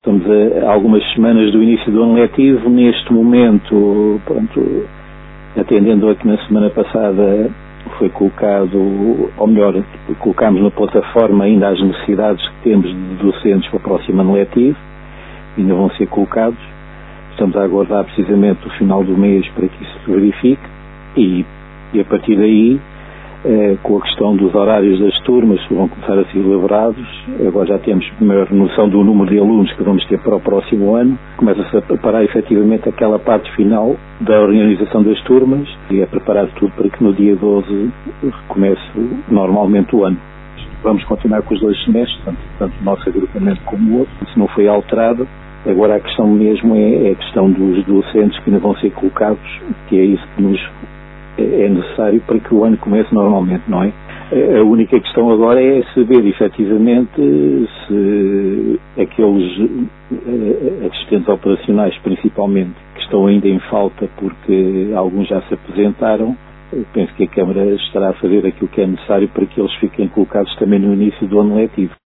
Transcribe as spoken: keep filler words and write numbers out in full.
Estamos a algumas semanas do início do ano letivo. Neste momento, pronto, atendendo a que na semana passada foi colocado, ou melhor, colocámos na plataforma ainda as necessidades que temos de docentes para o próximo ano letivo, ainda vão ser colocados. Estamos a aguardar precisamente o final do mês para que isso se verifique e, e a partir daí, eh, com a questão dos horários das turmas que vão começar a ser elaborados, agora já temos maior noção do número de alunos que vamos ter para o próximo ano, começa-se a preparar efetivamente aquela parte final da organização das turmas e a preparar tudo para que no dia doze comece normalmente o ano. Vamos continuar com os dois semestres, tanto, tanto o nosso agrupamento como o outro, isso não foi alterado. Agora a questão mesmo é, é a questão dos docentes que ainda vão ser colocados, que é isso que nos é necessário para que o ano comece normalmente, não é? A única questão agora é saber efetivamente se aqueles assistentes operacionais, principalmente, que estão ainda em falta porque alguns já se apresentaram, eu penso que a Câmara estará a fazer aquilo que é necessário para que eles fiquem colocados também no início do ano letivo.